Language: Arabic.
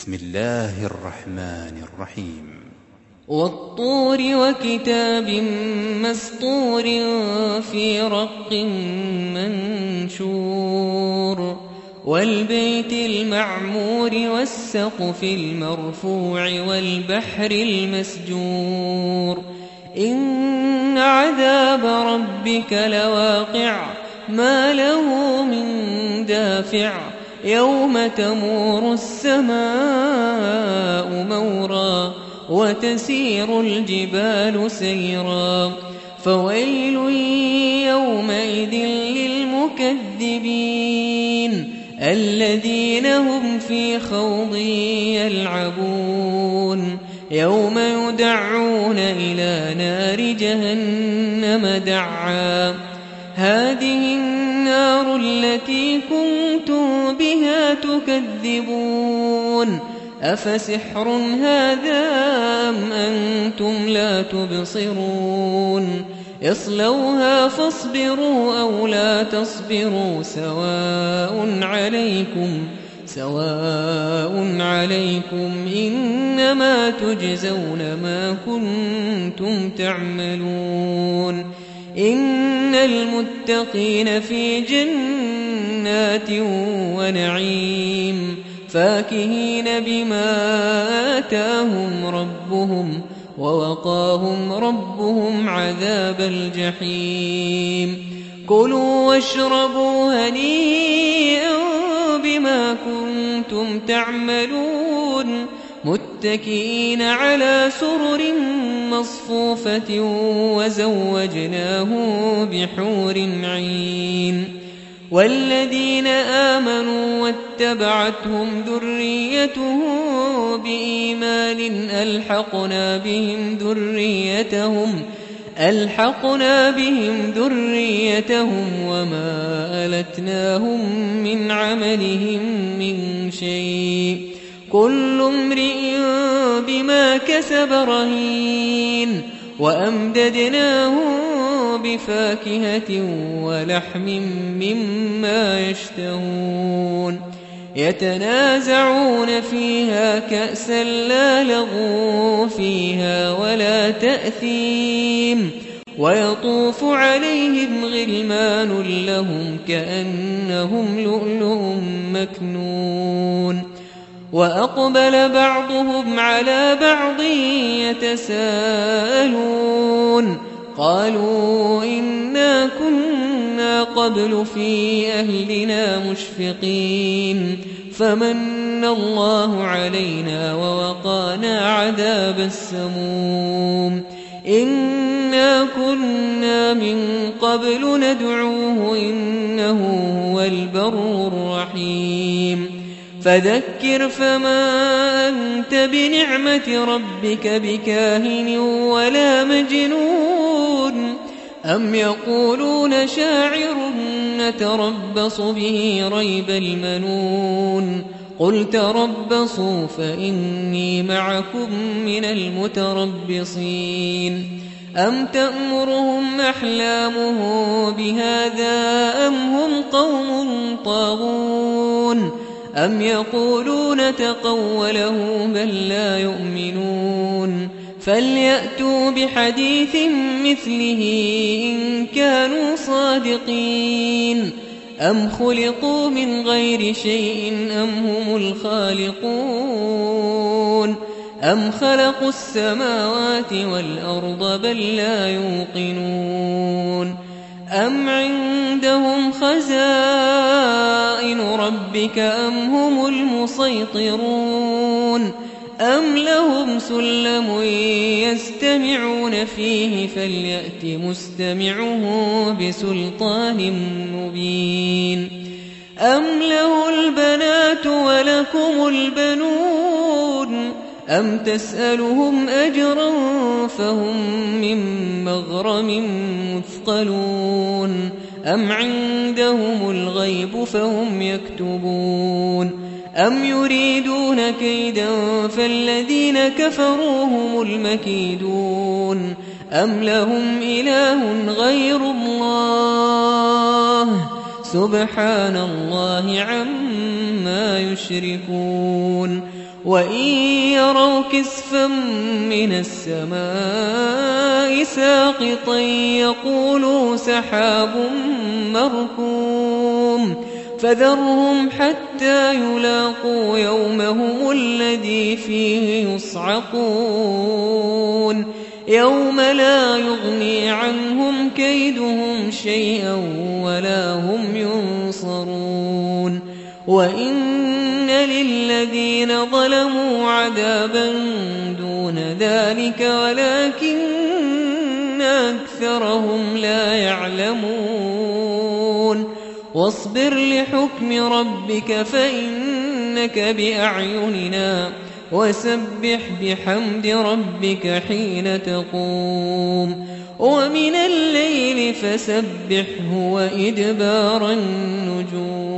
بسم الله الرحمن الرحيم والطور وكتاب مسطور في رق منشور والبيت المعمور والسقف المرفوع والبحر المسجور إن عذاب ربك لواقع ما له من دافع يوم تمور السماء مورا وتسير الجبال سيرا فويل يومئذ للمكذبين الذين هم في خوض يلعبون يوم يدعون إلى نار جهنم دعا هذه النار التي كنتم بها تكذبون أفسحر هذا أم أنتم لا تبصرون اصلوها فاصبروا أو لا تصبروا سواء عليكم إنما تجزون ما كنتم تعملون إن المتقين في جنات ونعيم فاكهين بما آتاهم ربهم ووقاهم ربهم عذاب الجحيم كلوا واشربوا هنيئا بما كنتم تعملون متكئين على سرر مصفوفة وزوجناهم بحور عين والذين آمنوا واتبعتهم ذريتهم بإيمان ألحقنا بهم ذريتهم وما ألتناهم من عملهم من شيء كل امرئ بما كسب رهين وأمددناهم بفاكهة ولحم مما يشتهون يتنازعون فيها كأسا لا لغو فيها ولا تأثيم ويطوف عليهم غلمان لهم كأنهم لؤلؤ مكنون وأقبل بعضهم على بعض يتساءلون قالوا إنا كنا قبل في أهلنا مشفقين فمن الله علينا ووقانا عذاب السموم إنا كنا من قبل ندعوه إنه هو البر الرحيم فذكر فما أنت بنعمة ربك بكاهن ولا مجنون أم يقولون شاعر نتربص به ريب المنون قل تربصوا فإني معكم من المتربصين أم تأمرهم أحلامهم بهذا أم هم قوم طاغون أم يقولون تقوله بل لا يؤمنون فليأتوا بحديث مثله إن كانوا صادقين أم خلقوا من غير شيء أم هم الخالقون أم خلقوا السماوات والأرض بل لا يوقنون أم عندهم خزائن ربك أم هم المسيطرون أم لهم سلم يستمعون فيه فليأت مستمعه بسلطان مبين أم له البنات ولكم البنون أم تسألهم أجرا فهم من مغرم مثقلون أم عندهم الغيب فهم يكتبون أم يريدون كيدا فالذين كفروا هم المكيدون أم لهم إله غير الله سبحان الله عما يشركون وإن يروا كسفا من السماء ساقطا يقولوا سحاب مركوم فذرهم حتى يلاقوا يومهم الذي فيه يصعقون يوم لا يغني عنهم كيدهم شيئا ولا هم ينصرون وإن للذين ظلموا عذابا دون ذلك ولكن أكثرهم لا يعلمون واصبر لحكم ربك فإنك بأعيننا وسبح بحمد ربك حين تقوم ومن الليل فسبحه وإدبار النجوم